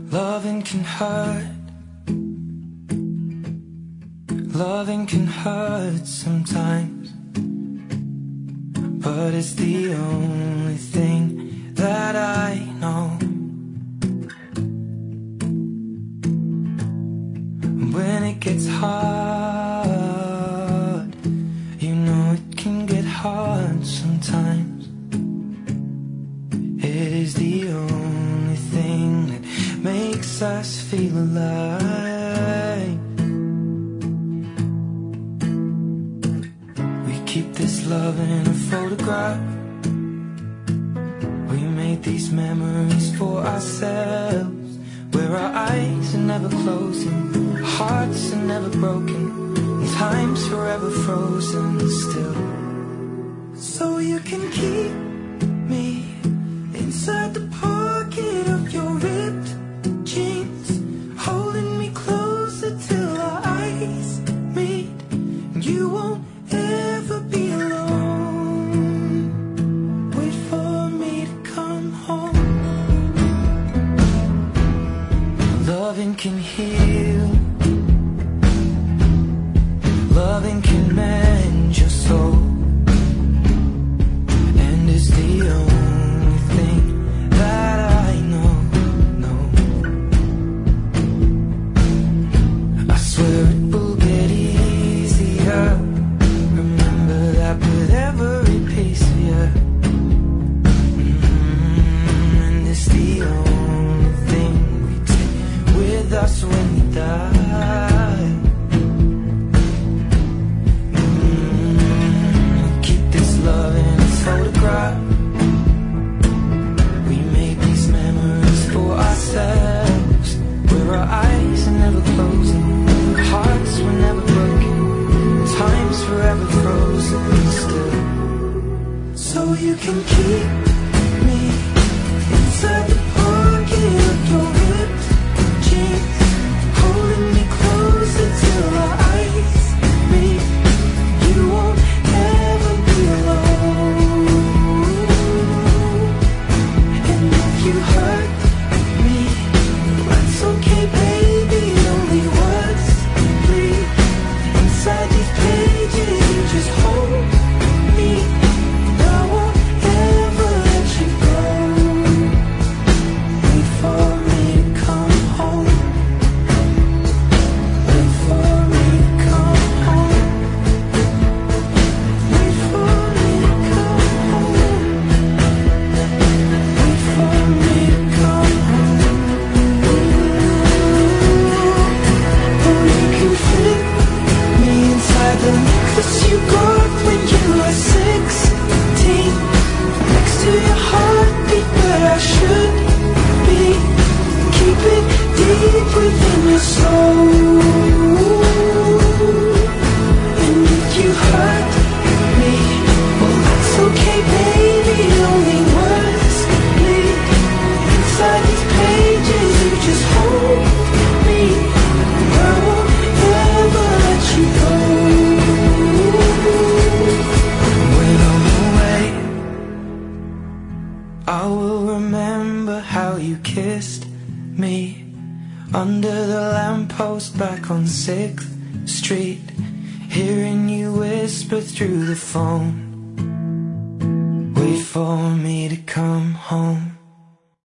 Loving can hurt. Loving can hurt sometimes, but it's the only thing that I know. When it gets hard, you know it can get hard sometimes. It is the only thing that makes us feel alive. We keep this love in a photograph. We made these memories for ourselves, where our eyes are never closing, hearts are never broken, and time's forever frozen still. So you can keep me inside the pocket of your ripped jeans, holding me closer till our eyes meet, and you won't ever be alone. Wait for me to come home. Loving can heal. Loving can mend your soul, and it's the only thing that I know. I swear it will get easier. Remember that with every piece of you. And it's the only thing we take with us when we die. Keep this love in a photograph. We made these memories for ourselves, where our eyes are never closing, hearts were never broken, time's forever frozen still. So you can keep me inside the pocket of your ripped jeans, holding me closer till our eyes meet. You won't ever be alone. And if you hurt me, that's okay, baby. Only words bleed inside these pages. You just hold me. I won't ever let you go. Wait for me to come home. Wait for me to come home. Wait for me to come home. Wait for me to come home. Oh, you can fit me inside the necklace you got when you were 16, next to your heartbeat where I should be. Keep it deep within your soul. And if you hurt me, well, that's okay, baby. Only words bleed inside these pages. You just hold me. I won't ever let you go. When I'm away, I will remember how you kissed me under the lamppost back on 6th Street, hearing you whisper through the phone. Wait for me to come home.